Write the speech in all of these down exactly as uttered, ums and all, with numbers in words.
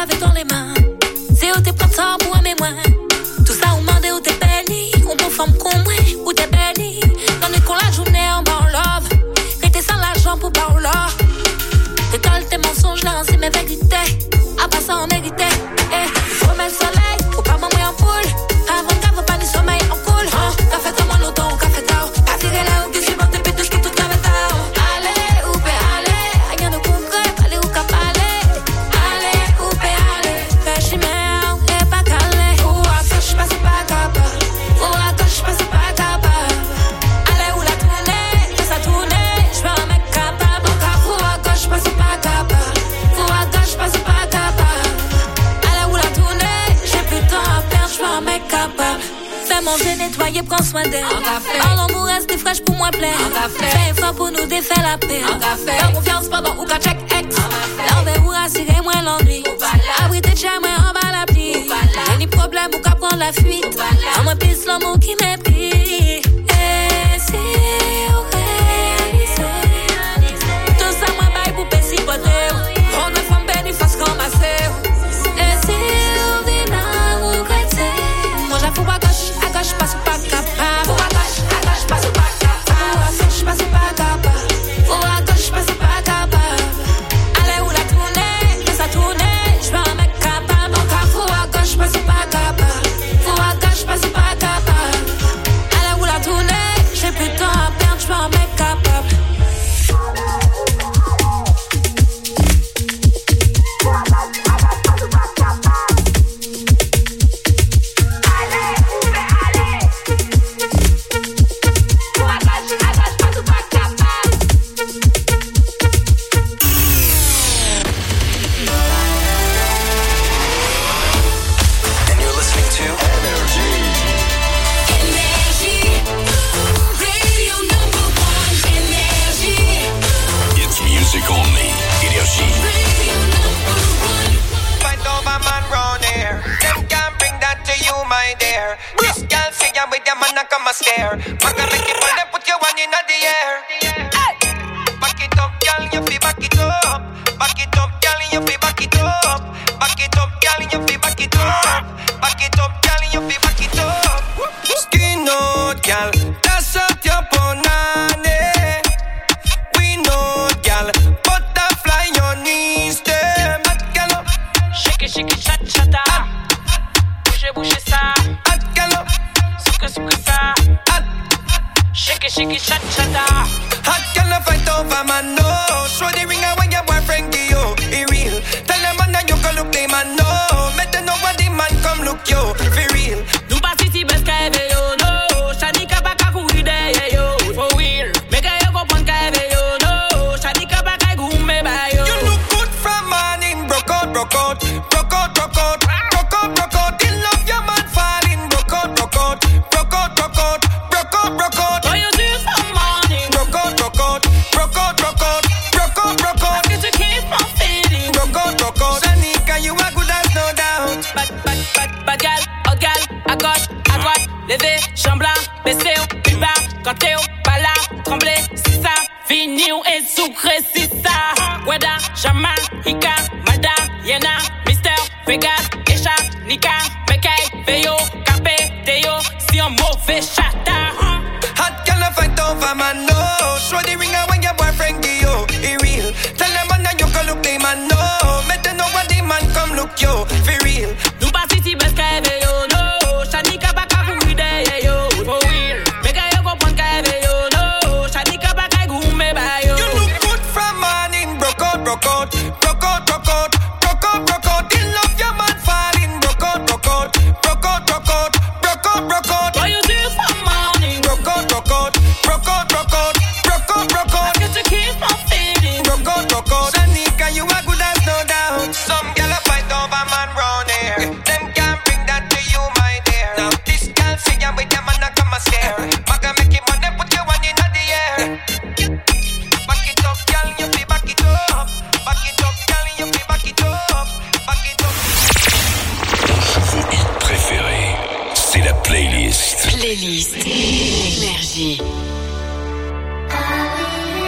avec dans les mains. C'est où t'es printemps pour un mémoire. Tout ça, on demande où t'es belle. On t'en forme qu'on moi, où t'es belle. Dans les cons la journée en bas en love. T'es sans l'argent pour pas en love. T'étales tes mensonges là, c'est mes vérités. À part ça, on méritait. Eh, faut mettre le soleil, faut pas m'envoyer en poule. Avant qu'elle veut pas ni sommeil en cool. T'as fait comme un auto, café tard. T'as tiré là où tu suis bon, t'es pété, j'qu'est tout café tard. Allez, où peut aller? Rien de concret, allez où cap aller? Allez, où peut aller? Fais chimère, et pas calé. Ou à gauche, passe pas capable. Ou à gauche, passe pas capable. Allez, où la tournée? Fais ça tourner, j'veux un mec capable. Encore, ou à gauche, passe pas capable. Ou à gauche, passe pas capable. Allez, où la tournée? J'ai plus de temps à perdre, j'veux un mec capable. Fais manger, nettoyer, prends soin d'elle. Dans l'amour, reste fraîche pour moi plaire. Fais effort pour nous défaire la paix. Fais confiance pendant ou qu'à check ex. L'envers ou rassurer moins l'ennui. Abriter de chez moi en bas la pluie. Y'a ni problème ou qu'à prendre la fuite. En moi pisse l'amour qui mépris. Et si vous réalisez tout ça, moi baille pour péci poter. On ne femme béni face comme assez. Et si vous venez à regretter. Moi j'avoue pas gauche, à gauche, passe pas capable. Ou à gauche, à gauche, passe pas capable. Ou à gauche, passe pas capable. Ou à gauche, passe pas capable. Allez où la tournée, fais ça tourner, j'veux un mec capable. Encore ou à gauche, passe pas capable. Ou à gauche, passe pas capable. Allez où la tournée, j'ai plus de temps à perdre, j'veux un mec capable. Scare. Back and make it fun and put your one in the air. Hey. Back it up, girl, you feel back it up. Back it up, girl, you feel back it up. Back it up, girl, you feel back it up. Back it up, girl, you feel back it up. Skin out, girl, that's out your punani. We know, girl, butterfly your knees, them. Hot girl, shake it, shake it, chat, chata. Bouge, bouge ça. Hot girl, suka, suka ça. Shake it, shake it, chat, chata. Hot girl, fight over man, no. Show the ring when your boyfriend give you. It real. Tell them man that you can look them man, no. Make them know what the man come look you. For real. Nou pa si ti bes ka eve yo, no. Shani ka pa ka kouri de ye yo. For real. Make yo kompon ka eve yo, no. Shani ka pa ka goume ba yo. You look good from morning. Broke out, broke out. Broke out, broke out. Broke out, broke out. In love your man falling. Broke out, broke out. Broke out, broke out. Broke out, broke out. What you do from morning? Broke out, broke out. Broke out, broke out. Broke out, broke out. Get you keep from feeling. Broke out, broke out. Shanika, you are good as no doubt. Bad, bad, bad, bad gal, hot gal, à gauche, à droite, levé, chambla, baissé, plus bas, quand t'es au pas là, tremblé, c'est ça, fini ou est sucré, c'est ça. Weda, Jamaïca, Mada, Yena, Mister, Vegas, Esha, Nika, Bekay, Veyo, Capé, Teo, si un mauvais chata. Hot girl, fight over man, no. Show the ring when your boyfriend give you. It real. Tell them man that you can look the man, no. Make them know what the man come look you. For real. Nou pa si ti bes ka eve yo, no. Shani ka pa ka kouri de ye yo. For real. Make yo kompon ka eve yo, no. Shani ka pa ka goume ba yo. You look good from morning. Broke out, broke out. Broke out, broke out. Broke out, broke out. In love your man falling. Broke out, broke out. Broke out, broke out. Broke out, broke out. What you do from morning? Broke out, broke out. Broke out, broke out. Broke out, broke out. Get you keep from feeling. Broke out, broke out. Shanika, you are good as no doubt. Some gyal a fight over man round here. Them can't bring that to you, my dear. Now this gyal see ya with them and I come a scare. Maga make it money, put your one in the air. Back it up, gyal, you feel back it up. Back it up, gyal, you feel back it up. Back it up. Vos hits préférés, c'est la playlist. Playlist Énergie.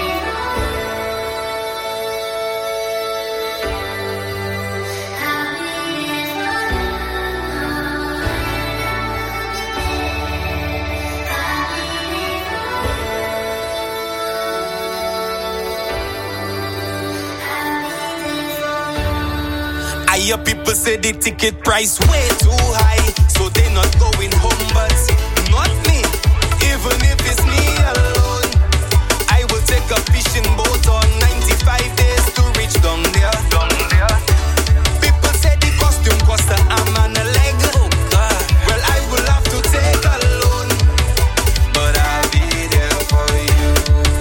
I'll be your people say the ticket price way too high, so they not going home, but not me. Even if it's me alone, I will take a fishing boat on ninety-five days to reach down there. Down there. People say the costume cost a arm and a leg. Oh God. Well, I will have to take a loan, but I'll be there for you.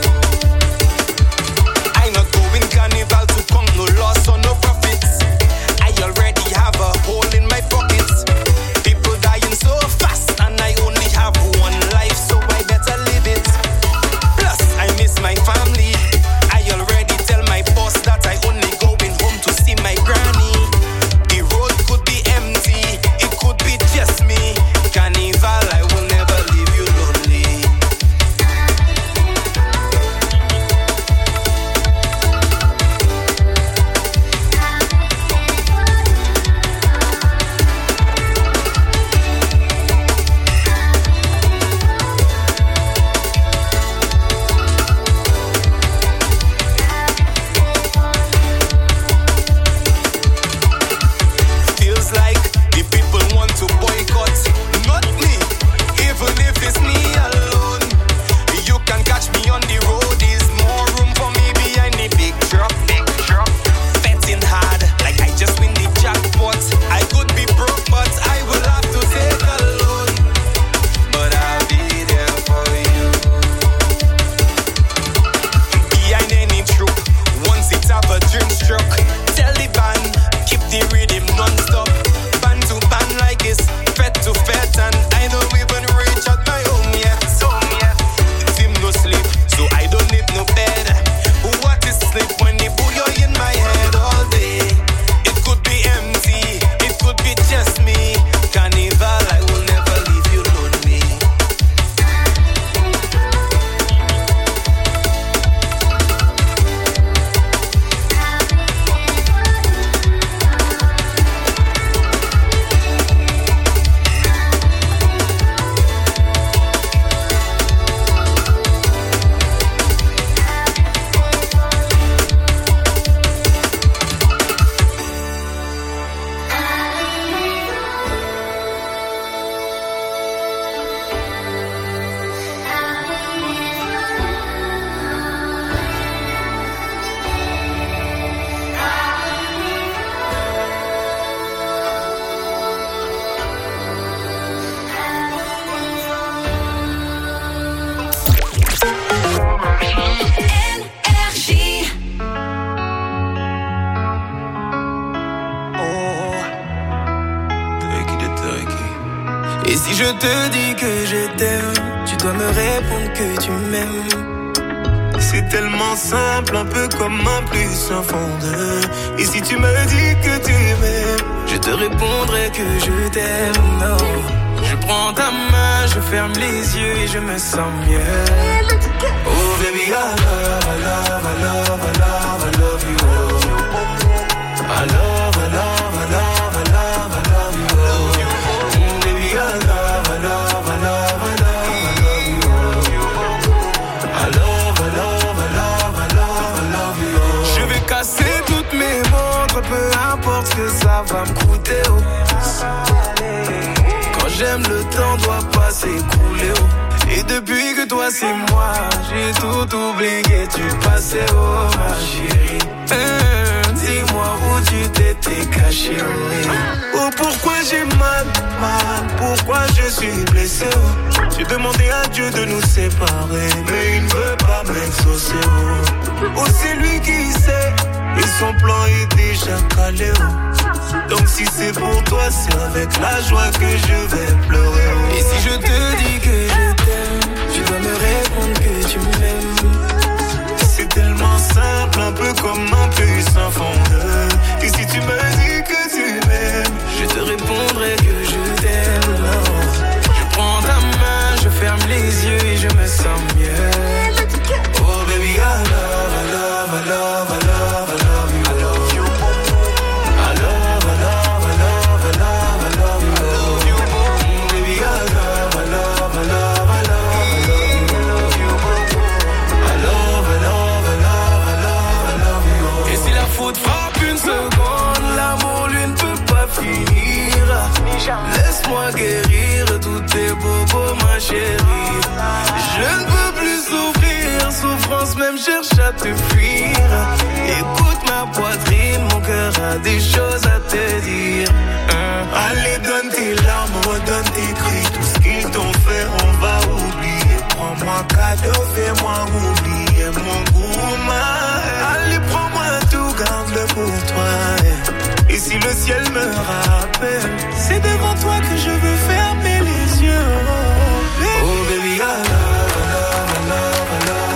I'm not going carnival to come, no loss or no profits. I already have a hole in my pockets. People dying so fast, and I only have one life, so I better live it. Plus, I miss my family. I already tell my boss that I only going home to see my granny. The road could be empty, it could be just me. Carnival, I will never leave you lonely. Feels like the people want to boycott, not me. Even if it's me alone, you can catch me on the road. Is more room for me behind the big truck, big truck. Betting hard, like I just win the jackpot. I could be broke, but I will have to take a loan. But I'll be there for you. Behind any troop, once it have a drink struck. Tell the band, keep the rhythm non-stop. Band to band like it's fet to fet, and I don't even reach out my home yet. Home yet. The team no sleep, so I don't need no bed. What is sleep when the booyah in my head all day? It could be empty, it could be just me. Carnival, I will never leave you lonely. Énergie. Et si je te dis que je t'aime, tu dois me répondre que tu m'aimes. C'est tellement simple, un peu comme un plus un fond de. Et si tu me dis que tu m'aimes, je te répondrai que je t'aime. Non. Je prends ta main, je ferme les yeux et je me sens mieux. Oh baby, I love, I love, I love, I love, I love you. Oh. I love, I love, I love, I love, I love you. Oh. Mm, baby, I love, I love, I love, I love, I love you. Oh. I love, I love, I love, I love, I love you. Oh. Je vais casser toutes mes montres, peu importe ce que ça va me coûter. Oh. J'aime le temps doit pas s'écouler, oh. Et depuis que toi c'est moi, j'ai tout oublié, tu passais, oh ma chérie. Hum, dis-moi où tu t'étais caché, oh. Oh pourquoi j'ai mal, mal, pourquoi je suis blessé, oh. J'ai demandé à Dieu de nous séparer, mais il ne veut pas m'exaucer, oh. Oh c'est lui qui sait, et son plan est déjà calé, oh. Donc si c'est pour toi, c'est avec la joie que je vais pleurer. Et si je te dis que je t'aime, tu dois me répondre que tu m'aimes. C'est tellement simple, un peu comme un plus un fond de. Et si tu me dis que tu m'aimes, je te répondrai que je t'aime. Je prends ta main, je ferme les yeux et je me sens mieux. Oh baby, I love, I love, I love, I love, I love you. I love you. Et si laisse-moi guérir tous tes bobos, ma chérie. Je ne peux plus souffrir, souffrance même cherche à te fuir. Écoute ma poitrine, mon cœur a des choses à te dire. Hein? Allez, donne tes larmes, redonne tes cris. Tout ce qu'ils t'ont fait, on va oublier. Prends-moi cadeau, fais-moi oublier mon gourmand. Allez, prends-moi tout, garde-le pour toi. Et si le ciel me rappelle, c'est devant toi que je veux fermer les yeux. Oh baby, oh, baby I love, I love, I love, I love.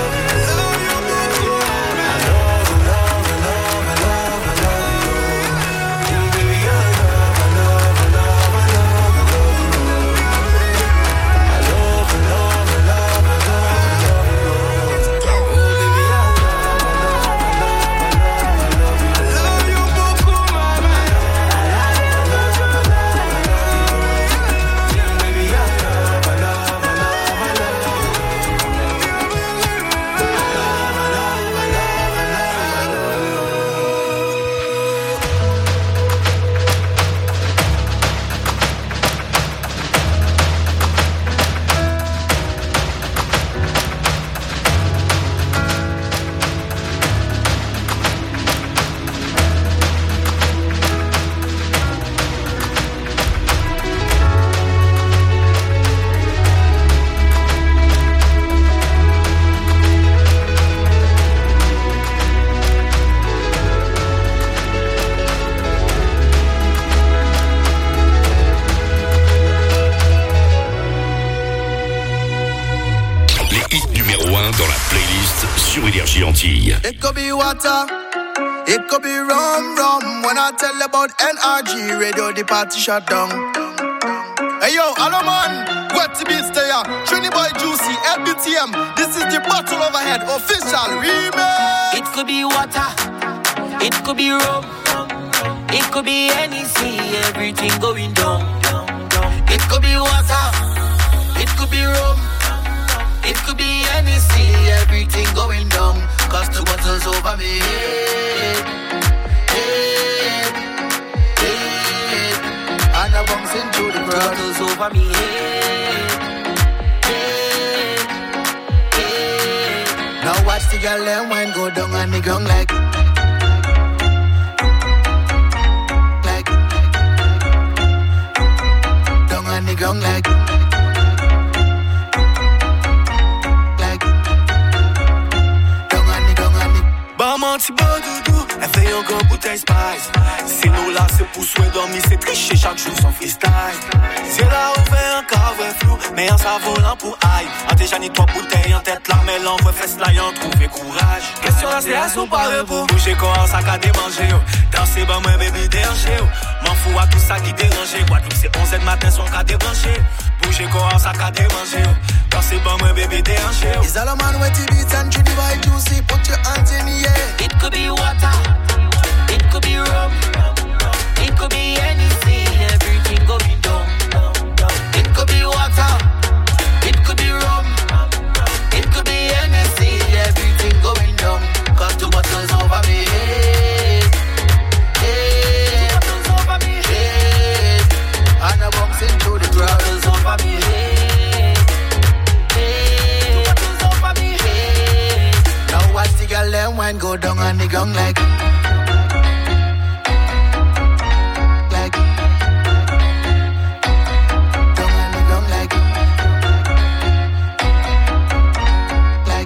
It could be water, it could be rum, rum. When I tell about N R G radio, the party shut down. Hey yo, hello man, what to be stay here? Trini Boy Juicy, L B T M. This is the Battle Overhead official remix. It could be water, it could be rum, it could be anything, everything going down. It could be water, it could be rum, it could be anything, everything going down. Cause two bottles over me. Hey, hey, and I'm bouncing through the crowd. Two bottles over me. Hey, hey. Now watch the girl and wine go down on the ground like, like, down on the ground like. Menti bon doudou, elle fait encore bouteille spice. C'est nous là, c'est pour souhait dormir, c'est tricher chaque jour sans freestyle. C'est là où fait un carré flou, mais un volant pour aïe. En déjà ni trois bouteilles en tête là, mais l'envoi fait cela, y'en trouver courage. Question là, c'est à son paré pour bouger quand on sac à démanger. Danser, bah moi bébé déranger. M'en fous à tout ça qui dérange. Guadeloupe, c'est onze heures matin, son cas débranché. Bouger quand on sac à démanger. Danser, bah moi bébé déranger. Is all a man with the beats and Trini Boy Juicy, put your hands in the air. It could be water, it could be rum, it could be anything, everything going down. It could be water, it could be rum, it could be anything, everything going down. Cause two bottles over me, hey, hey, two bottles over me, hey, and I'm bouncing through the crowd. Two bottles over me, hey, hey, two bottles over me, hey. Now watch the girl and wine go down on the ground like, like, down on the ground like, like,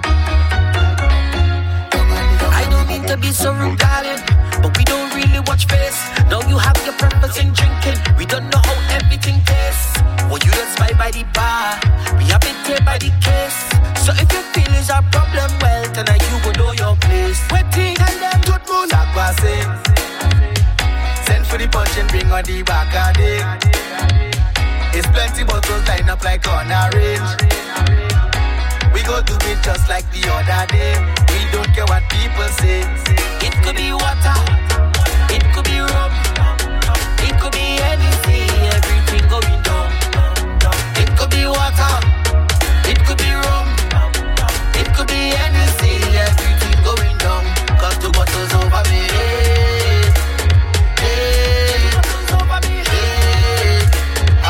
down on the ground. I don't mean to be so rude, darling, but we don't really watch face. Now you have your preference in drinking. We don't know how everything tastes. Well, you don't spy by the bar, we have it here by the case. So if you feel is a problem, well, tonight you will know your place. Waiting, tell them tout le monde à quoi c'est. Send for the punch and bring on the back of it. It's plenty bottles lined up like on a range. We go do it just like the other day. We don't care what people say. It could be water, it could be rum, it could be anything, everything going down. It could be water, it could be rum, it could be anything, everything going down. Cause two bottles over me, hey, hey, two bottles over me, hey,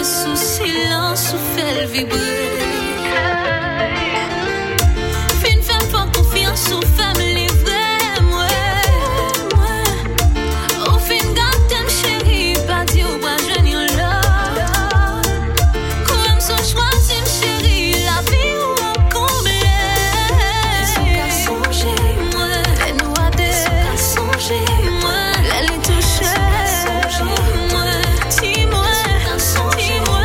sous silence ou fait vibrer. Fin femme pas confiance ou femme livrée, moi. Au fin gâtem chérie, pas dit ou pas jeune là. Comme son choisi chérie, la vie ou en combler. Son qu'à songer, moi. Les noix de son qu'à songer, moi. Les les toucher, moi. Dis-moi, dis-moi.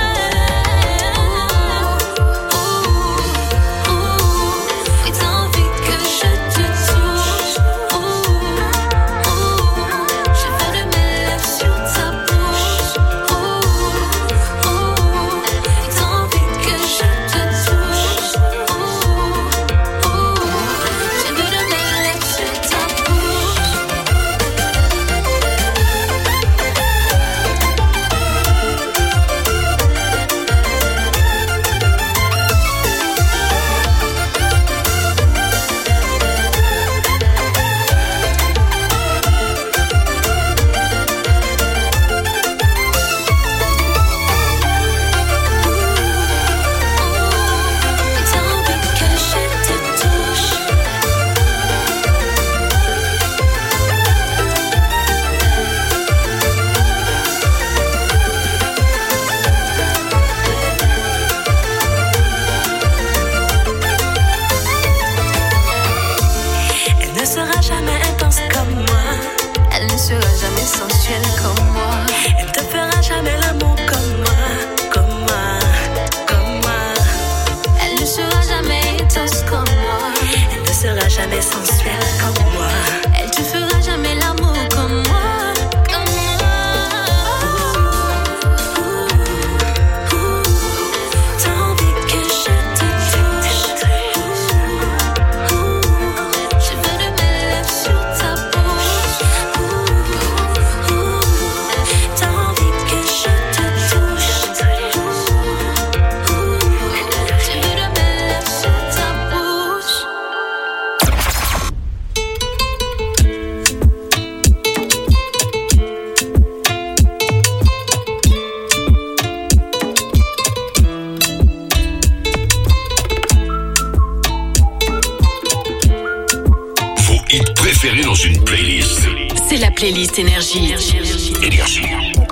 Dans une playlist. C'est la playlist Énergie. Énergie.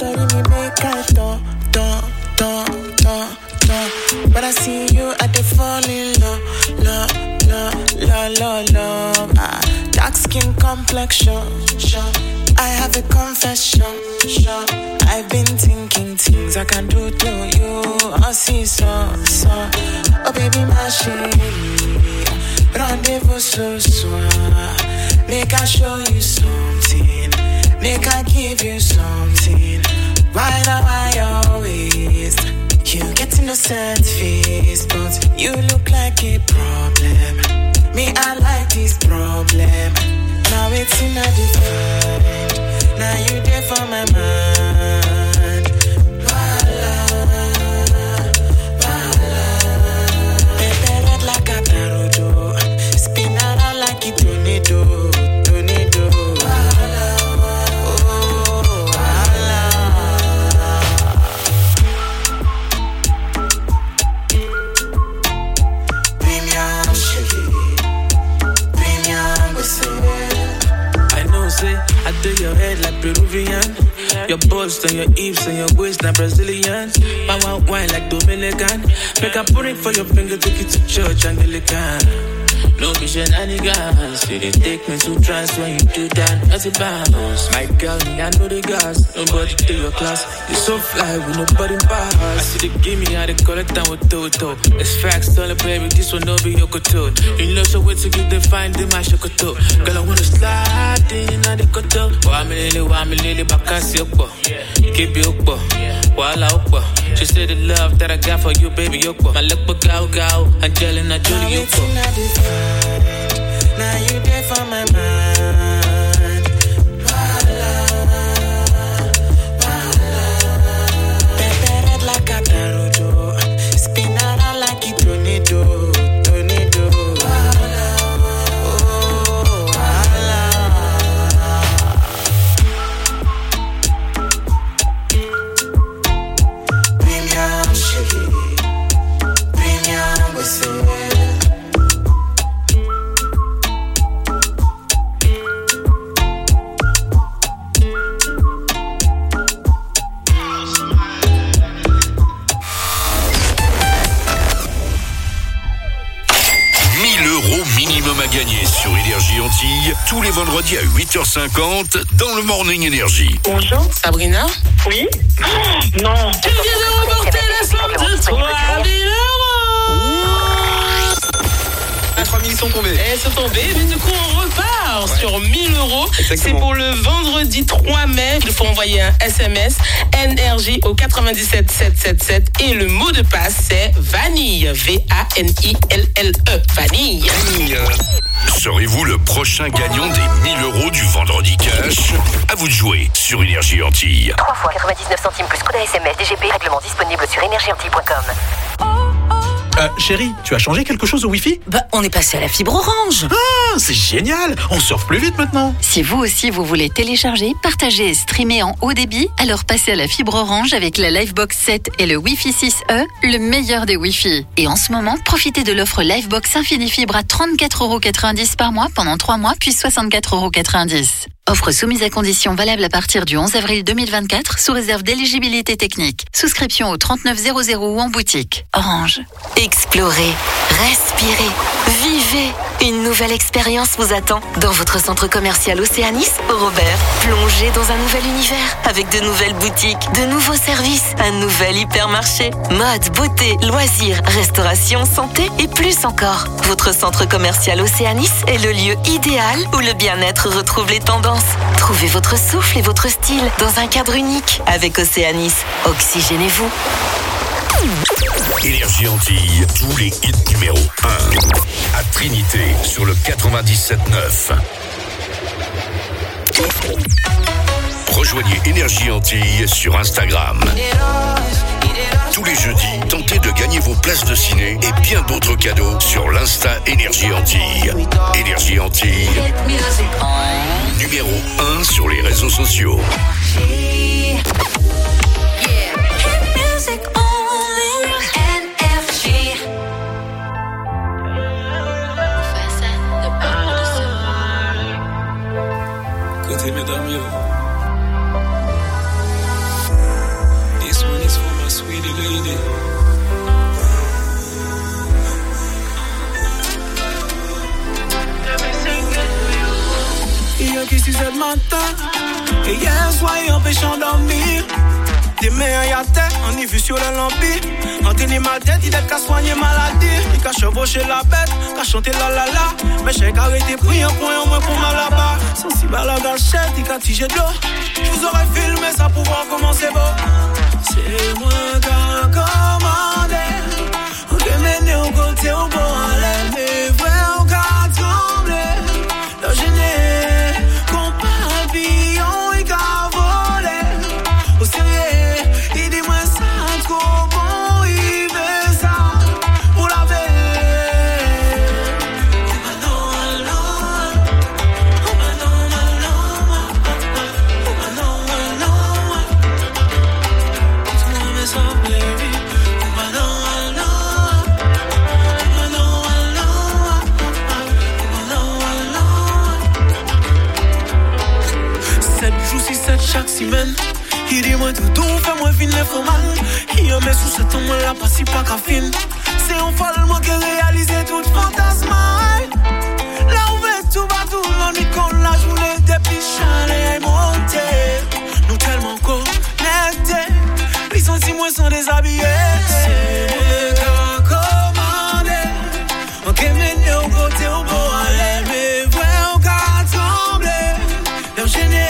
But I see you at the falling low, low, low, low, low, low. Ah, dark skin complexion. I have a confession. I've been thinking things I can do to you. I see so, so. Oh baby, my chérie, rendezvous ce soir. Make I show you something. Make I give you something. Right now I always. You get innocent face, but you look like a problem. Me, I like this problem. Now it's in a divide. Now you there for my mind. Voila, voila. Baby, red like a tarot. Spin around like a tornado. I do your head like Peruvian. Your bust and your hips and your waist like Brazilian. I want wine like Dominican. Make a pudding for your finger, take it to church Anglican. No be shenanigans. You didn't take me to trance when you do that as a bounce. My girl, me, I know the gas. Nobody take your class. You so fly with nobody pass. I see the gimme, how they collect down with Toto. It's facts, tell it, baby, this one no be your couture. You love so wait till you define the my shokoto. Girl, I wanna slide in on the koto. Wa me lili, wa me lili, bakasi okbo. Keep you okbo, wala okbo. She said the love that I got for you, baby, okbo. My lekbo gao gao, Angelina Jolie okbo. Now you there for my mind. Voila, voila. Pepe red like a tarot. Spin around like a tornado, tornado. Voila, oh, voila. Premium Tous les vendredis à huit heures cinquante dans le Morning Energy. Bonjour. Sabrina? Oui. Oh, non. Tu viens de remporter la somme de trois mille euros. Les trois mille sont tombés. Elles sont tombées, mais du coup on repart ouais. sur mille euros. Exactement. C'est pour le vendredi trois mai. Il faut envoyer un S M S Énergie au quatre-vingt-dix-sept sept cent soixante-dix-sept et le mot de passe c'est vanille. V A N I L L E. Vanille. Vanille. Serez-vous le prochain gagnant des mille euros du vendredi cash? À vous de jouer sur Énergie Antilles. trois fois quatre-vingt-dix-neuf centimes plus code S M S D G P. Règlement disponible sur énergie antilles point com. Euh, chérie, tu as changé quelque chose au Wi-Fi? Bah, on est passé à la fibre Orange. Ah, c'est génial! On surfe plus vite maintenant. Si vous aussi vous voulez télécharger, partager et streamer en haut débit, alors passez à la fibre Orange avec la Livebox sept et le Wi-Fi six E, le meilleur des Wi-Fi. Et en ce moment, profitez de l'offre Livebox Infini Fibre à trente-quatre euros quatre-vingt-dix par mois pendant trois mois, puis soixante-quatre euros quatre-vingt-dix. Offre soumise à conditions valable à partir du onze avril deux mille vingt-quatre, sous réserve d'éligibilité technique. Souscription au trente-neuf zéro zéro ou en boutique. Orange. Explorez, respirez, vivez. Une nouvelle expérience vous attend dans votre centre commercial Océanis au Robert. Plongez dans un nouvel univers avec de nouvelles boutiques, de nouveaux services, un nouvel hypermarché. Mode, beauté, loisirs, restauration, santé et plus encore. Votre centre commercial Océanis est le lieu idéal où le bien-être retrouve les tendances. Trouvez votre souffle et votre style dans un cadre unique. Avec Océanis, oxygénez-vous. Énergie Antilles, tous les hits numéro un. À Trinité, sur le quatre-vingt-dix-sept neuf. Rejoignez Énergie Antilles sur Instagram. Tous les jeudis, tentez de gagner vos places de ciné et bien d'autres cadeaux sur l'Insta Énergie Antilles. Énergie Antilles, numéro un sur les réseaux sociaux. Côté mesdames, yo. This one is for my sweetie lady. Hier qui six heures du matin, et hier soir il empêche dormir. Des meilleurs à terre, on y vu sur le lampi. Quand il est mal tête, il est qu'à soigner maladie. Il a chevauché la bête, qu'a chanté la la la. Mais j'ai arrêté pris un point en moins pour mal là-bas. Sensible à la gâchette, il a tigé de l'eau. Je vous aurais filmé ça pour voir comment c'est beau. C'est moi qui a commandé. On peut mener au côté au bon à l'air. Mais vrai, on a tremblé. Le gêné, qu'on parle billon, il a volé. Au sérieux. Chaque semaine, il dit moi tout tout, fais-moi finir les faux mal. Il y a mes sous ce temps, moi la passe pas qu'à fin. C'est un follement qui réalise toute fantasme. Là où veut tout va tout, l'on y qu'on la journée depuis chalet et monté. Nous tellement connectés, les sentiments moi sont déshabillés. C'est moi qui a commandé, on peut mener au côté au beau à l'air. Mais vrai, on a tremblé, leur gêné.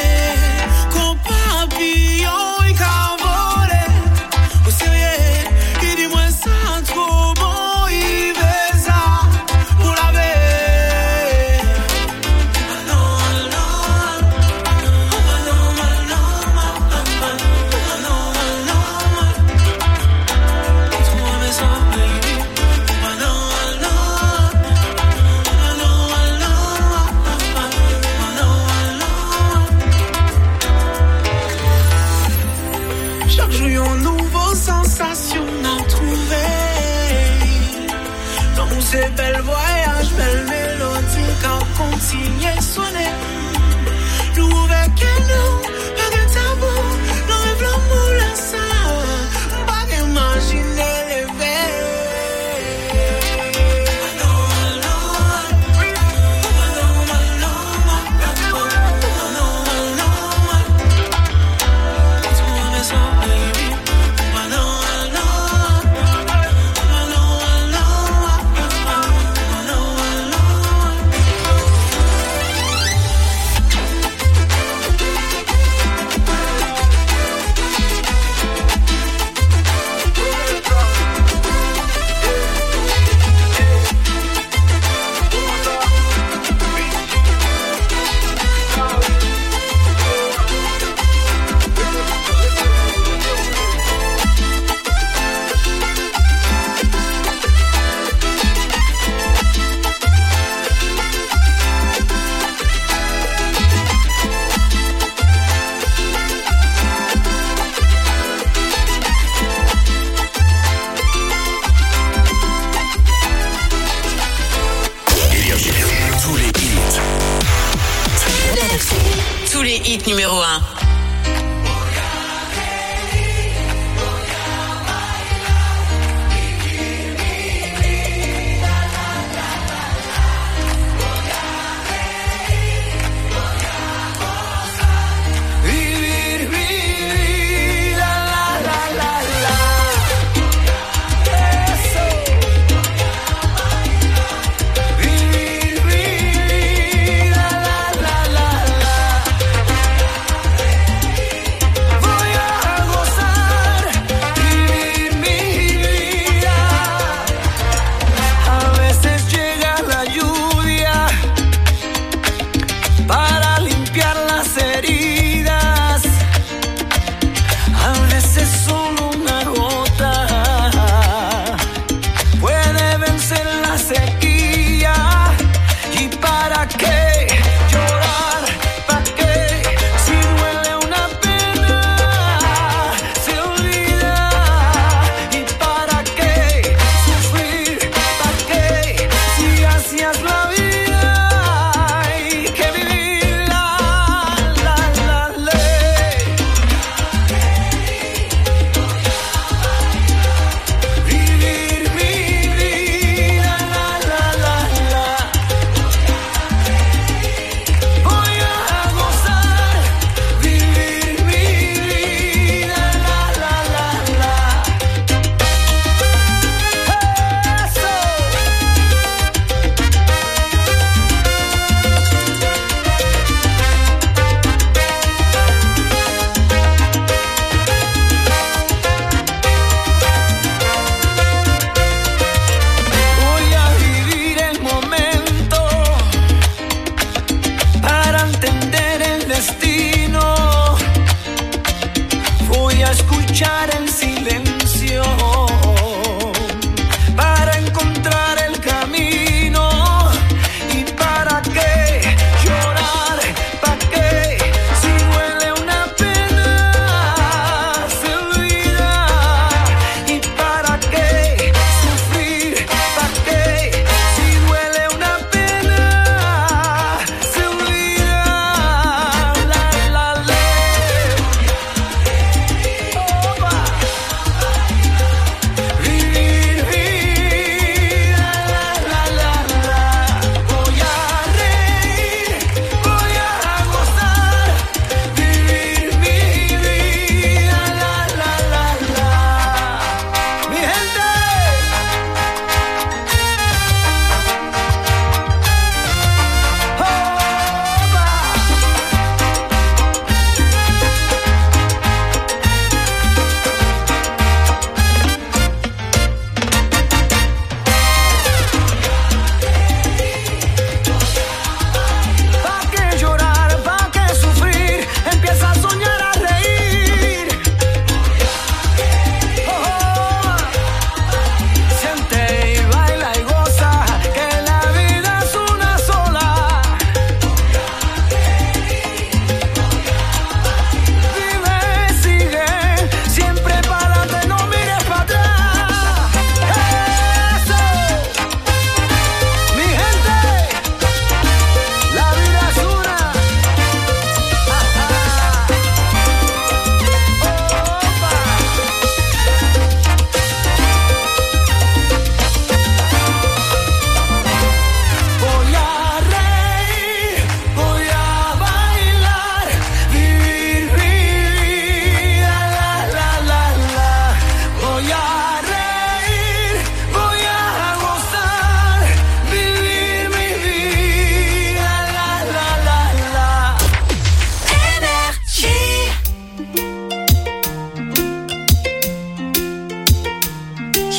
C'est bel voyage, belle mélodie, quand continuer sonner. Nous avec nous, pas de tabou, nous rêve l'amour, la ça. Pas d'imaginer les verres.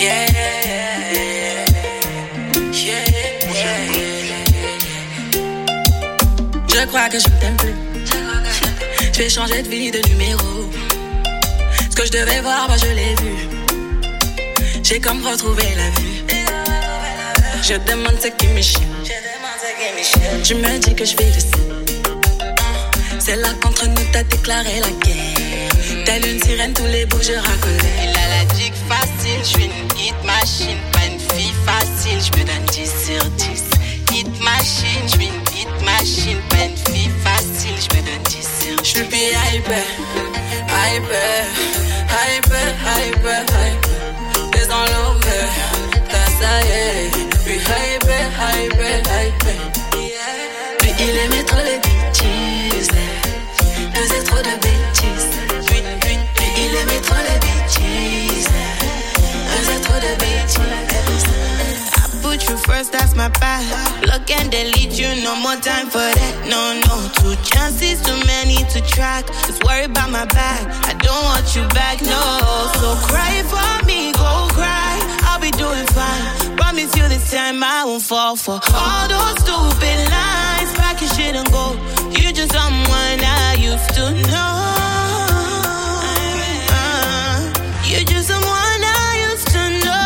Yeah, yeah, yeah. Je crois que je ne t'aime plus. Je vais changer de vie, de numéro. Ce que je devais voir, moi je l'ai vu. J'ai comme retrouvé la vue. Je demande ce qui me chie. Tu me dis que je vais le sais. C'est là qu'entre nous t'as déclaré la guerre. Telle une sirène, tous les bouts je racolais. Il a la dick facile, je suis une hit machine. Pas une fille facile, je me donne dix sur dix. Hit machine, je suis une hit machine. Pas une fille facile, je me donne dix sur dix. Je suis hyper, hyper, hyper, hyper, hyper. T'es dans l'over, t'as ça y est. Puis hyper, hyper, hyper. Puis il aimait trop les bêtises. Faisait trop de bêtises. Puis, puis, puis il aimait trop les bêtises. Faisait trop de bêtises. I put you first, that's my bad. Look and delete you, no more time for that. No, no, two chances, too many to track. Just worry about my back. I don't want you back, no. So cry for me, go cry. I'll be doing fine. Promise you this time I won't fall for all those stupid lies. Pack your shit and go. You just someone I used to know. Uh, you just someone I used to know.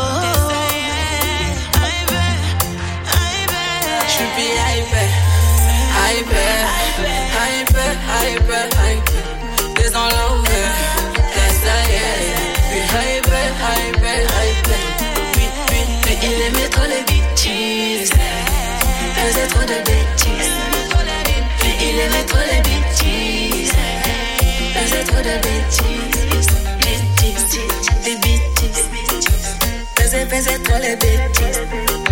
Je suis hyper, hyper, hyper, hyper, hyper. T'es dans l'over, t'as ça y est. Puis hyper, hyper, hyper. Puis, puis, puis il aimait trop les bêtises. Faisait trop de bêtises. Puis il aimait trop les bêtises. Faisait trop de bêtises. Bêtises, des bêtises. Faisait, faisait trop les bêtises.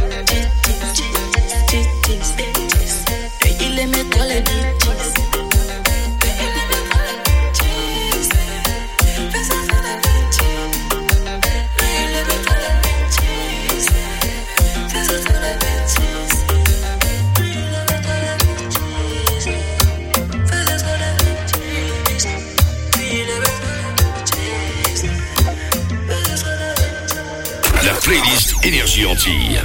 Puis il aimait trop les bêtises. Puis il aimait trop les bêtises. Faisait trop de bêtises. Puis il aimait trop les bêtises. Faisait trop de bêtises. Puis il aimait trop les bêtises. Faisait trop de bêtises. Puis il aimait trop les bêtises. Faisait trop de bêtises. La playlist Énergie Antilles.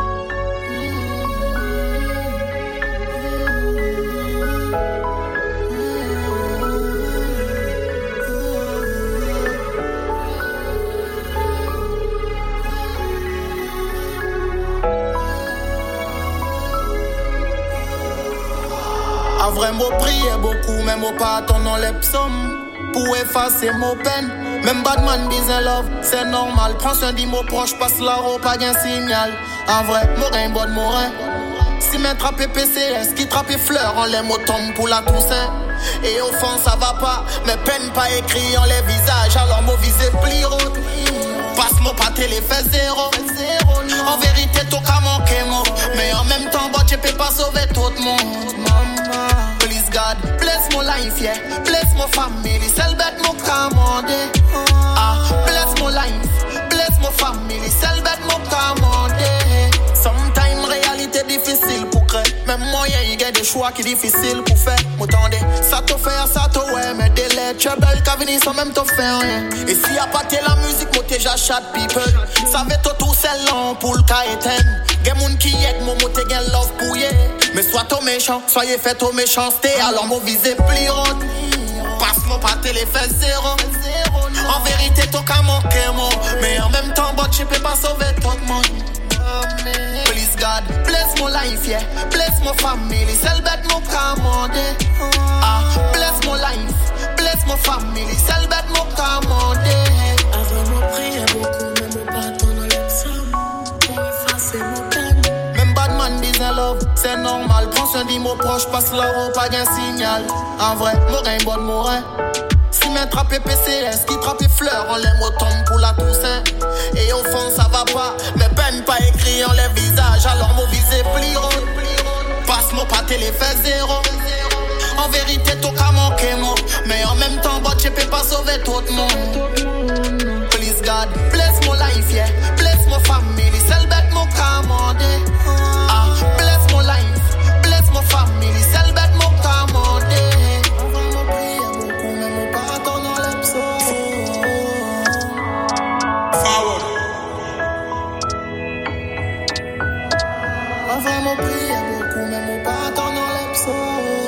A vrai mot prier beaucoup, mais mot pas attendre les psaumes pour effacer mon peine. Même Badman disait love, c'est normal. Prends soin des mots proches, passe la roue, pas d'un signal. En vrai, morin, bonne morin. Si m'est trappé P C S, qui trappe fleurs, en les mots tombent pour la Toussaint. Et au fond, ça va pas, mais peine pas écrit en les visages, alors mot visé pli route. Passe-moi pas télé, fait zéro. En vérité, tout qu'à manquer, moi. Mais en même temps, bah, tu peux pas sauver tout le monde. Please God, bless my life, yeah. Bless my family, celle bête mon commandé. Ah, bless my life, bless my family, celle bête mon commandé. Sometimes, réalité difficile pour créer. Même moyen, il y a des choix qui difficiles pour faire. M'entendez, ça te fait, ça te ouais, mais délai. Tu es belle, qu'à venir sans même te faire rien. Et si y'a pas de la musique, moi t'es j'achète people. Ça va être tout c'est long pour le cas éteindre. Gen moun qui aide, moi moi t'es gen love pour yé. Mais soit toi méchant, soyez fait aux méchanceté. Alors moi visez plus haute. Passe-moi pas télé, fait zéro. En vérité, t'as qu'à manquer, moi. Mais en même temps, bah tu peux pas sauver tout le monde. Please God, bless my life, yeah. Bless my family, celle bête mon commandé. Ah, bless my life, bless my family, celle bête mon commandé. Avant mon prier beaucoup, mais mon bâton dans les psaumes pour effacer mon peine. Même Badman disait love, c'est normal. Prends soin des mots proches, passe la roue, pas d'un signal. En vrai, morin, bonne morin. Si m'est trappé P C S, qui trappe fleurs, on les mots tombent pour la Toussaint. Et au fond, ça va pas, mais peine pas écrit en les visages, alors mon visé pli route. Passe-moi pas télé, fait zéro. En vérité, tout qu'à manquer, moi. Mais en même temps, bah, tu peux pas sauver tout le monde. Please God, bless my life, yeah. Bless my family, celle bête mon commandé. Ah, bless my life, bless my family, celle bête mon commandé. mon prière beaucoup, mais mon pas ton l'absent.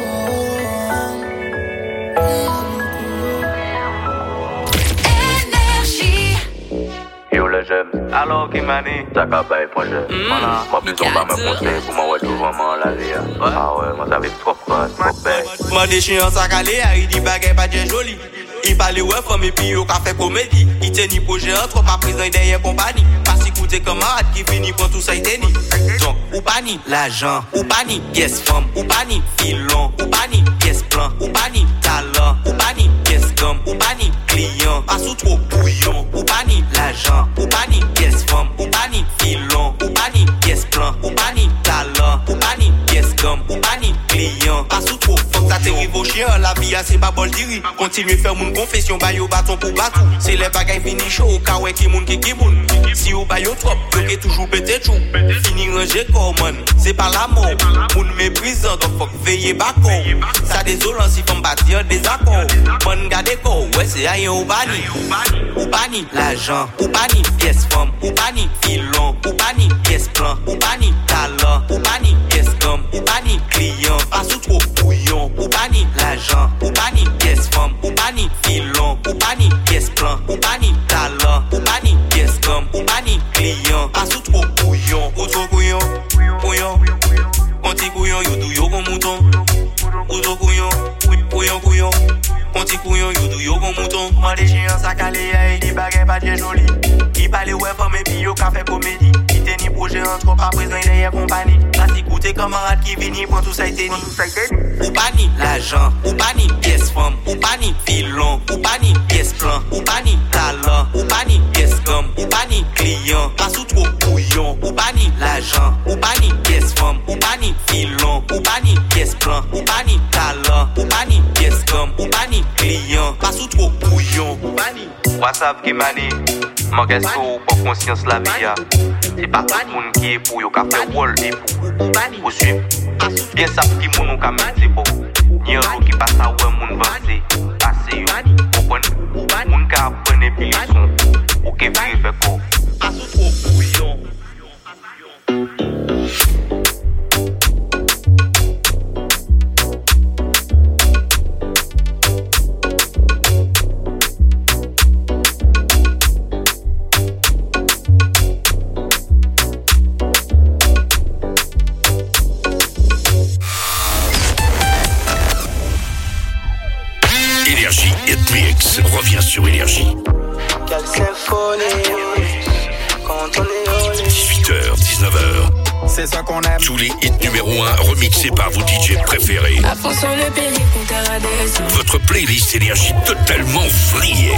Yo le j'aime, alors qui m'a dit, ça va pas être projet. Voilà, moi plus on va me conseiller pour m'envoyer tout vraiment la vie. Ah ouais, moi ça fait trop quoi, trop bête. Moi des chiens ça calé, il dit baguette pas de joli. Il parle ouais femme et puis au café comédie. Il tient ni projet entre pas présent derrière compagnie. Pas s'écouter camarade qui finit quand tout ça est ni. Donc ou pas ni l'argent, ou pas ni pièce femme, ou pas ni filon, ou pas ni pièce plan, ou pas ni talent, ou pas ni pièce gomme, ou pas ni client. Pas sous trop bouillon, ou pas ni l'argent, ou pas ni pièce femme, ou pas ni filon, ou pas ni pièce plan, ou pas ni talent, ou pas ni pièce gomme, ou pas ni client. Pas sous trop fuck ça t'arrive au chien, la vie c'est pas bol diri. Continuez faire mon confession, ba yo bâton pour batou. C'est les bagailles fini chaud, au cas où qui moun qui qui moun. Si ou ba yo trop, bloqué toujours pété chou. Fini ranger comme man, c'est pas la mort. Moun méprisant, donc faut veiller bako. Ça désolant si font bâtir des accords. Man gade ko, ouais c'est rien ou bani. Ou bani, l'argent, ou bani, pièce femme, ou bani, filon, ou bani, pièce plan, ou bani, talent, ou bani, pièce gomme, ou bani, client. Pas sous trop bouillon, ou bani, l'argent, ou bani, pièce femme, ou bani, filon, ou bani, pièce plan, ou bani, talent, ou bani, pièce gomme, ou bani, client. Pas sous trop bouillon, ou trop bouillon, bouillon. On t'y couillon, yo do yo comme mouton. Ou trop couillon, couillon, couillon. On t'y couillon, yo do yo comme mouton. Moi des chiens ça calé, il dit baguette pas de joli. Il parle ouais femme et puis yo café comédie. Il tient ni projet entre pas présent derrière compagnie. Là s'écouter camarade qui vini pour tout ça été ni. Ou pas ni l'argent, ou pas ni pièce femme, ou pas ni filon, ou pas ni pièce plan, ou pas ni talent, ou pas ni pièce gomme, ou pas ni client. Pas sous trop bouillon, ou pas ni l'argent, ou pas ni pièce femme, ou pas ni filon, ou pas ni pièce plan, ou pas ni talent, ou pas ni pièce gomme, ou pas ni client. Pas sous trop bouillon, ou pas ni. WhatsApp qui m'a dit, mon question pour conscience la vie. C'est pas tout le monde qui est pour yo café wall et pour pour suivre. Bien ça qui moun ou ka mettre bon. Ni un qui passe à ouais moun vancer. Passer yo. Comprendre. Moun ka prendre puis son. Ou que vivre fait quoi. Pas trop bouillon. Hitmix revient sur Énergie. dix-huit heures, dix-neuf heures. C'est ça qu'on aime. Tous les hits numéro un remixés par vos D J préférés. Votre playlist Énergie totalement vrillée.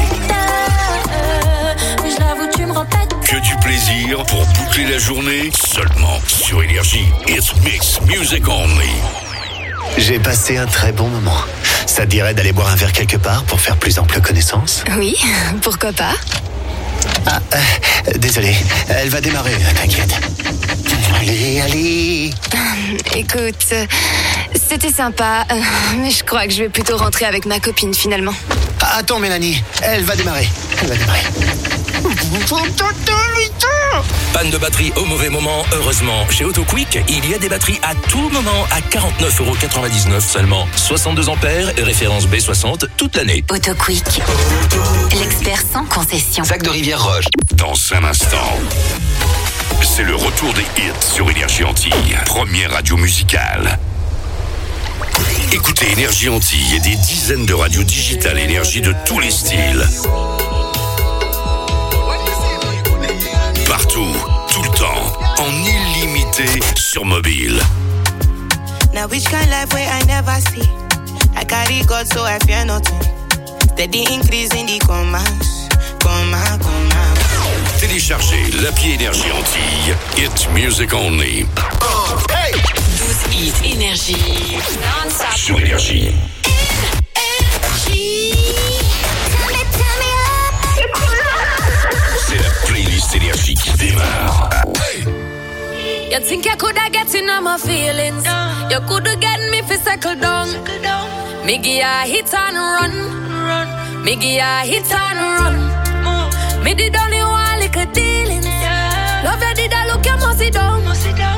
Que du plaisir pour boucler la journée seulement sur Énergie. Hitmix Music Only. J'ai passé un très bon moment. Ça te dirait d'aller boire un verre quelque part pour faire plus ample connaissance? Oui, pourquoi pas? Ah, euh, désolé, elle va démarrer, t'inquiète. Allez, allez. Écoute, c'était sympa, mais je crois que je vais plutôt rentrer avec ma copine finalement. Attends Mélanie, elle va démarrer. Elle va démarrer. Panne de batterie au mauvais moment, heureusement, chez AutoQuick, il y a des batteries à tout moment à quarante-neuf euros quatre-vingt-dix-neuf seulement. soixante-deux ampères, référence B soixante toute l'année. AutoQuick, l'expert sans concession. Sac de Rivière Roche. Dans un instant, c'est le retour des hits sur Énergie Antilles, première radio musicale. Écoutez Énergie Antilles et des dizaines de radios digitales Énergie de tous les styles. Partout, tout le temps, en illimité sur mobile. Now which kind life where I never see. I carry God so I fear nothing. Steady increase in the commas, comma, comma. Téléchargez l'appli Énergie Antilles. Hit Music Only. Hey! douze hits Énergie. Sur Énergie. C'est la playlist Énergie qui démarre. Hey! You think you coulda get in on my feelings? You coulda get me fi settle down. Me give a hit and run. Me give a hit and run. Me did only one little dealings. Love you did I look you must sit down.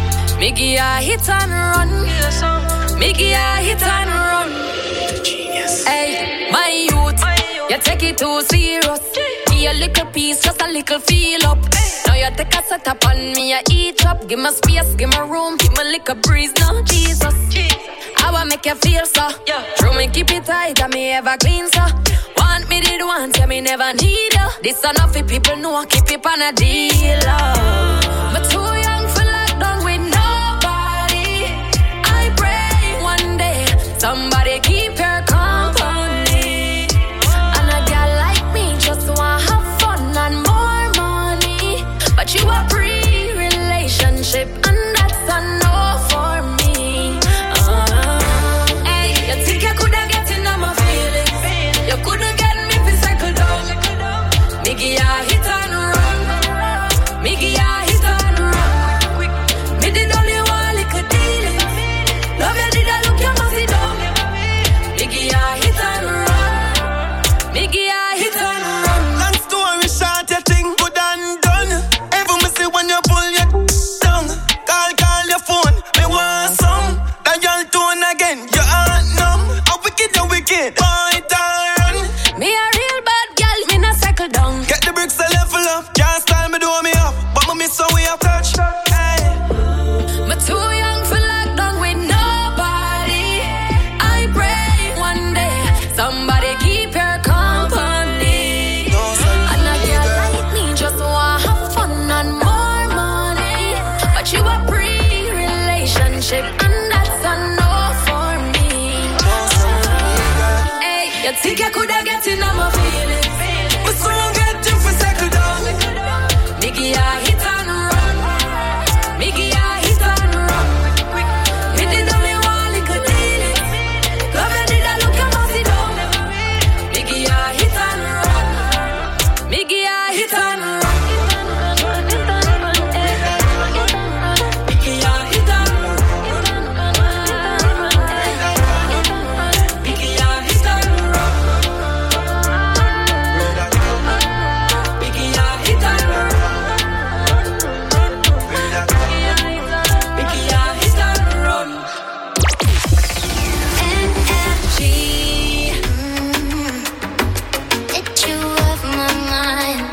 Me give ya hit and run. Me give ya hit and run. Genius. Hey, my youth, you take it too serious. Me a little piece, just a little feel up. Now you take a set up on me, I eat up. Give me space, give me room, give me little breeze. Now Jesus, I wanna make you feel so. True, me keep it tight, and me ever clean so. Want me did want, yeah me never need you. This enough for people know I keep it on a deal. Oh. But too young for lockdown with nobody. I pray one day somebody keep your company. And a girl like me just want have fun and more money. But you a pre-relationship and that's a no for me. Uh, hey, you think you coulda get in on my feelings? You coulda get me fi cycle down. Me give ya hit and run. Me give ya hit and run. Me did only one little deal. Love you did I look your messy down. Me give ya hit and run. Me give ya hit and run. Long story short, you think good and done. Even me see when you pull your tongue. Call, call your phone, me want some. That y'all tone again, you aren't numb. A wicked, a wicked, point and run. Me a real bad girl, me not cycle down. Get the bricks a level up, can't style me do me up. But me miss how we have touch. Hey. Me too young for lockdown with nobody. I pray one day somebody keep your company. And a girl like me just want have fun and more money. But you a pre-relationship and that's a no for me. Hey, you think you coulda get in on my feelings? But soon get you for cycle down. Me give ya hit and run. Me give ya hit and run. Me did only one little deal. Love you did I look your messy down. Me give ya hit and run. Me give ya hit and run. Me give ya hit and run. Me give ya hit and run. Me give ya hit and run. Me give ya hit and run. Energy, get you off my mind.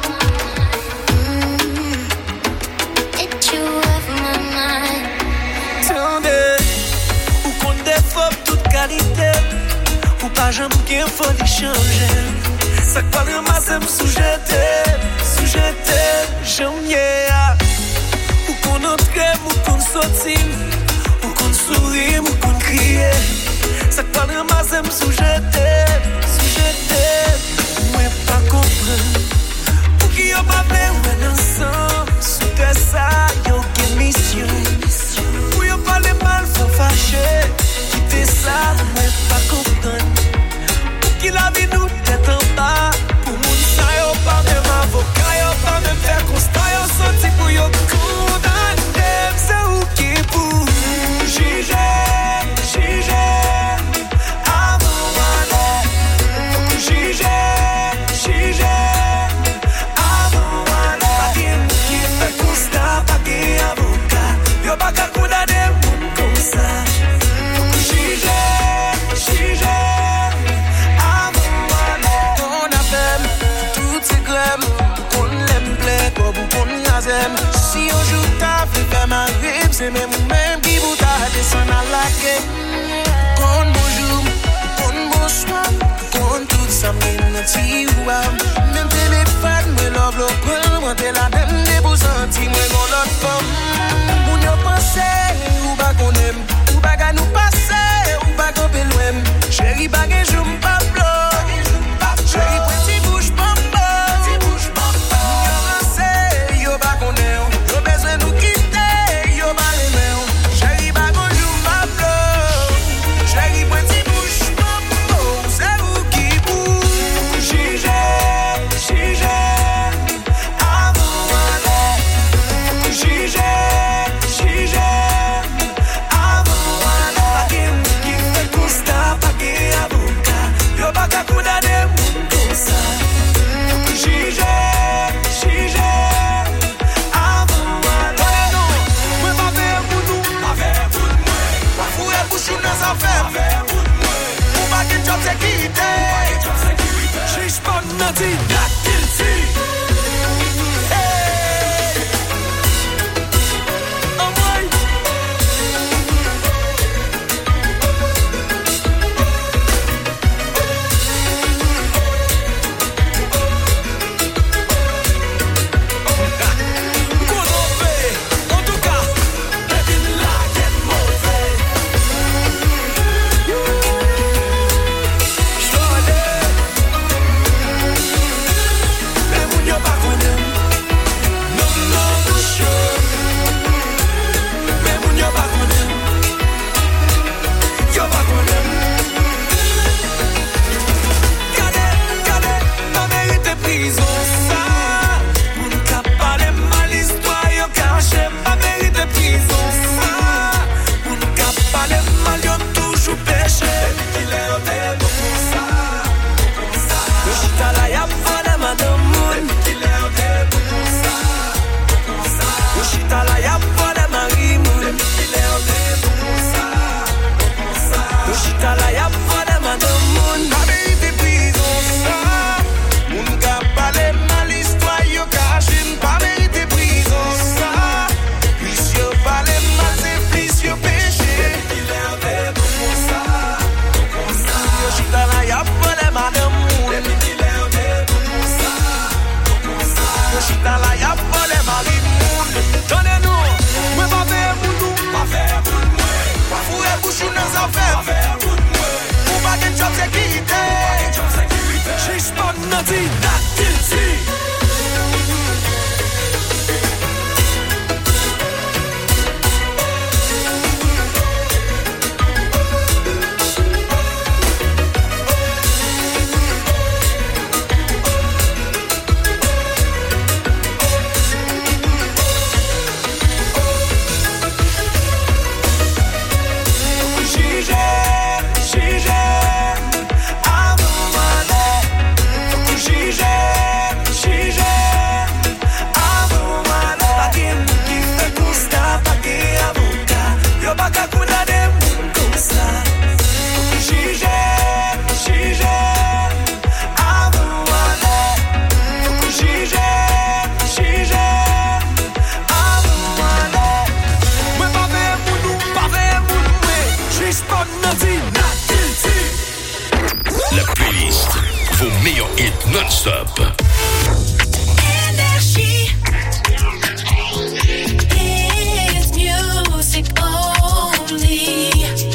Mm, get you off my mind. Tande, ou qu'on développe toute qualité. Ou pas j'aime qu'il faut y changer. Ça quoi le masse me sous-jeter, sous-jeter, j'aime yeah. Ou qu'on entre, ou qu'on sautine. Ou qu'on sourit, ou qu'on crie. Ça quoi le masse me sous-jeter, sous-jeter. Moi pas comprendre. Pour qui y'a pas fait un ensemble. Sous que ça, y'a aucune mission. Pour y'a pas les mal, faut fâcher. Quitter ça, moi pas comprendre. Pour qui la vie nous tête en bas. Pour moun sa y'a pas même avocat. Y'a pas même faire constat. Y'a senti pour y'a condamné. C'est où qui pour juger, juger. Avant d'aller. Juger, juger. Avant d'aller. Qui fait constat, pas qui avocat. Y'a pas qu'à condamner moun comme ça. Juger, juger. Avant d'aller. On a fait toutes ces grèves. Qu'on l'aime plaît, qu'on qu'on aime. Si on joue ta fait faire ma rime, c'est même même qui vous t'a descendre à la quai. Qu'on bonjour, qu'on bonsoir, qu'on tout ça mène petit ou même téléphone, me love local, moi t'es la même des beaux sentiments, moi qu'on l'autre femme. Moun yo pensé, ou pas qu'on aime, ou pas qu'à nous passer, ou pas qu'on peut loin. Chérie, pas que je m'pas bloque. Chérie, petit bouge pas. Avant non-stop. Énergie. It's music only.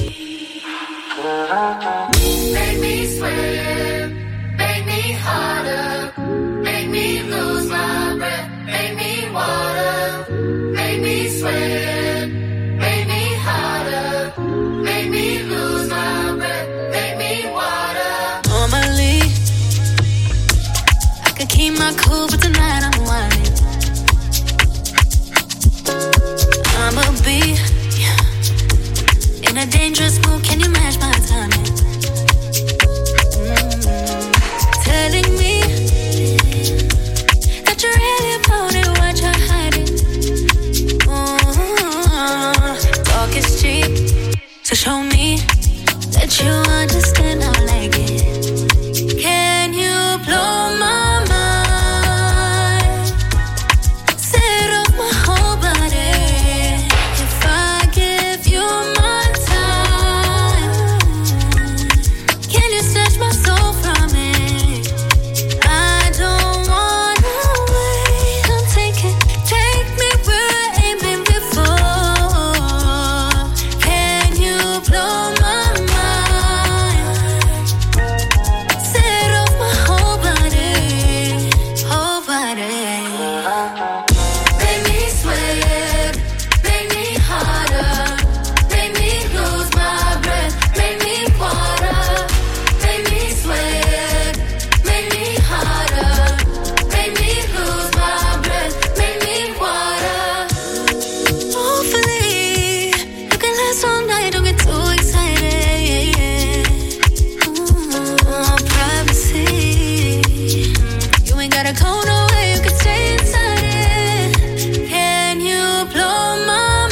Make me sweat, make me harder, make me lose my breath, make me water, make me sweat, make me harder, make me lose my breath, make me water. Normally, I could keep my cool, but tonight I'm whining. I'ma be in a dangerous mood. Can you match my timing? Mm-hmm. Telling me that you're really about it, what you're hiding. Mm-hmm. Talk is cheap, so show me that you understand. I like it. Can you blow my mind? Set off my whole body. If I give you my time, can you snatch my soul from it? I don't wanna wait. Don't take it, take me where I ain't been before. Can you blow my mind? Set off my whole body, whole body. Make me sweat, make me harder, make me lose my breath, make me water, make me sweat, make me harder, make me lose my breath, make me water. Hopefully, you can last all night. Don't get too excited. Ooh, privacy. You ain't gotta go nowhere. You can stay inside it. Can you blow my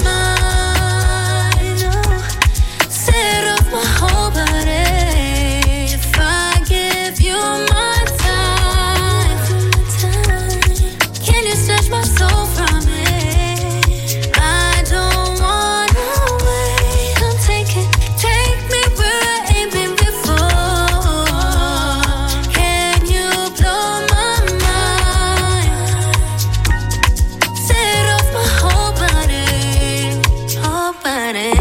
mind? Oh, set off my whole body. If I give you my time, can you snatch my soul from it? I don't wanna wait. Don't take it, take me where I ain't been before. Can you blow my mind? Set off my whole body, whole body.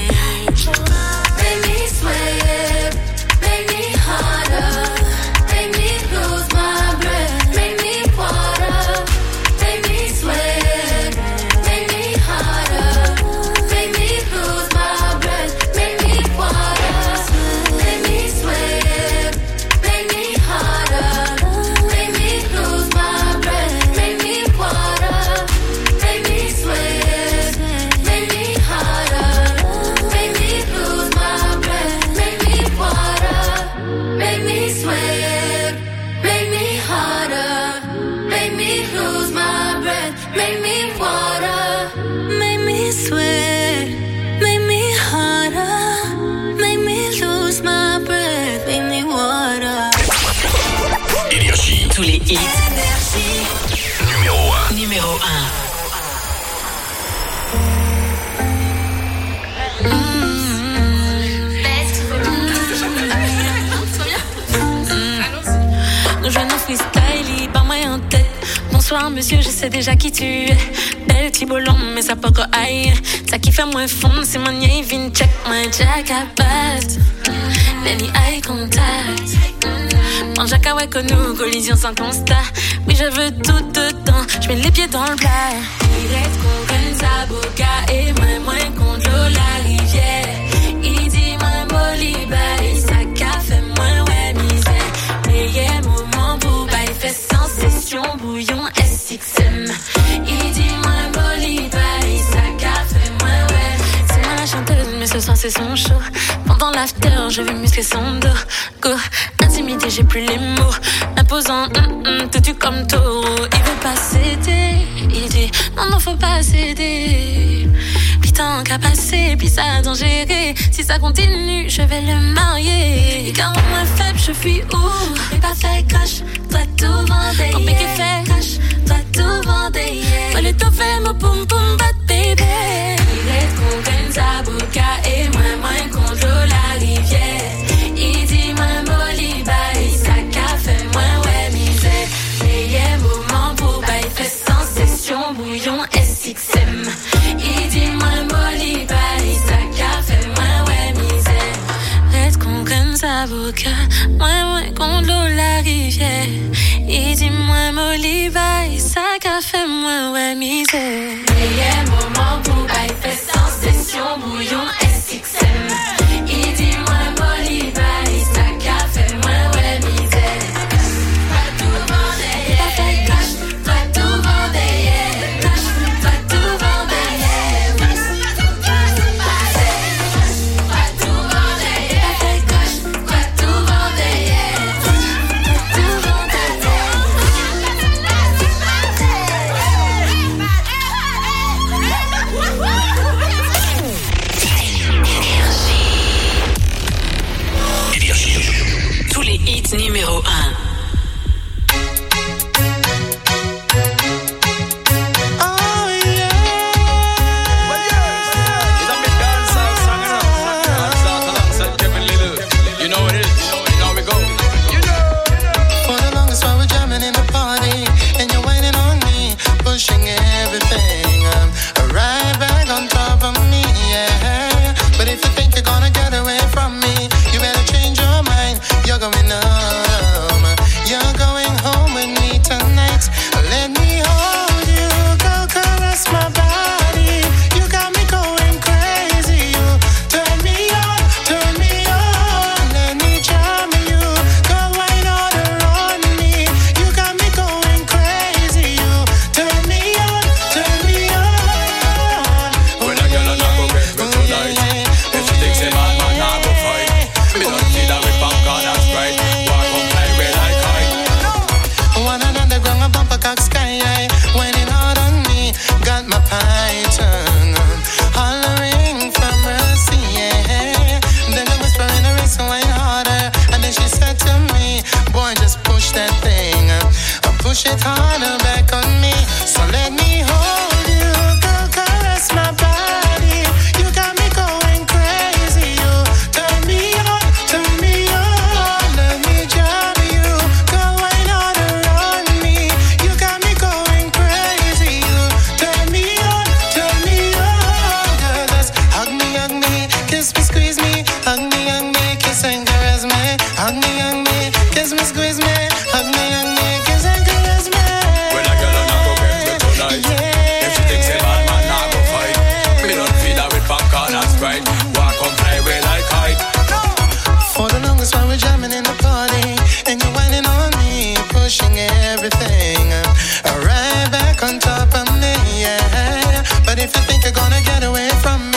Make me sweat, make me harder, make me lose my breath, make me water, make me sweat, make me harder, make me lose my breath, make me water, make me sweat, make me harder, make me lose my breath, make me water, make me sweat, make me harder, make me lose my breath, make me water, make me sweat, make me harder, make me lose my breath, make me water, Make me sweat, make me harder, make me lose my breath, make me water. Énergie. Tous les hits Numéro un. numéro un. Nous jeunes en freestyle, par moi en tête. Bonsoir monsieur, je sais déjà qui tu es. Belle Thibault mais ça peut quoi aïe. Ça qui fait moins fond, c'est mon yé, vin check, moi jack à bat. Nanny eye contact. Mon jack à ouais que nous, collision sans constat. Oui, je veux tout dedans, je mets les pieds dans le plat. Il reste qu'on gagne sa boca et moins moins contre l'eau la rivière. Il dit moins boliba et ça café moins ouais misère. Meilleur moment pour bail fait sensation bouillon S X M. Il dit moins boliba et ça café moins ouais. C'est moi la chanteuse mais ce soir c'est son show. Pendant l'after je vais muscler son dos. Go, intimidé j'ai plus les mots. Imposant, hum hum, têtu comme taureau. Il veut pas céder. Il dit non non faut pas céder. Puis tant qu'à passer, puis ça a géré. Si ça continue, je vais le marier. Car au moins faible, je fuis où? Mais pas fait crash, toi tout vendé. En pique fait crash, toi tout vendé. Fallait tout faire, mon poum poum bat bébé. Il est qu'on gagne sa boca et moins moins contre la rivière. Il dit moins boliba et ça café moins ouais misère. S X M. Il dit moi molly bye, ça café moi ouais misère. Reste con comme avocat, moi moi contre l'eau la rivière. Il dit moi molly bye, ça café moi ouais misère. Meilleur moment pour bail fait sensation bouillon S X M. Il dit moi molly bye, ça café moi ouais misère. Pas tout vendre, pas fait cash, pas tout vendre, cash, pas tout vendre, pas tout vendre, pas fait cash, pas tout vendre, tout vendre. Tous les hits numéro un. You know it is. Now we go. You know. For the longest while we're jamming in the party, and you're waiting on me, pushing everything. Um, right back on top of me, yeah. But if you think you're gonna get away from me, you better change your mind. You're going home. You're going home with me tonight. Let me hold you, go caress my body. You got me going crazy. You turn me on, turn me on. Let me charm you, go wine all around me. You got me going crazy. You turn me on, turn me on. When a girl and I go get good tonight, if she thinks a man, man, I go fight. Me don't see that with popcorn and Sprite. Walk on fly way like kite. One another ground a bumper cock sky high, whining hard on me, got my python hollering for mercy, yeah. Then I whisper in her ear, so wine harder, and then she said to me, boy, just push that thing, uh, push it harder back on me. So let me hold you, go caress my body. You got me going crazy. You turn me on, turn me on. Let me jam you, go wine all around me. You got me going crazy. You turn me on, turn me on. Girl, just hug me, hug me, kiss me, squeeze me, hug me, hug me, kiss and caress me, hug me, hug me, kiss me, squeeze me, hug me, hug me, kiss and caress me. When a girl and I go get good tonight, if she thinks a man, man, I go fight. Me don't feed her with popcorn and Sprite. Walk on fly way like kite. For the longest while we're jamming in the party, and you're whining on me, pushing everything uh, right back on top of me, yeah. But if you think you're gonna get away from me,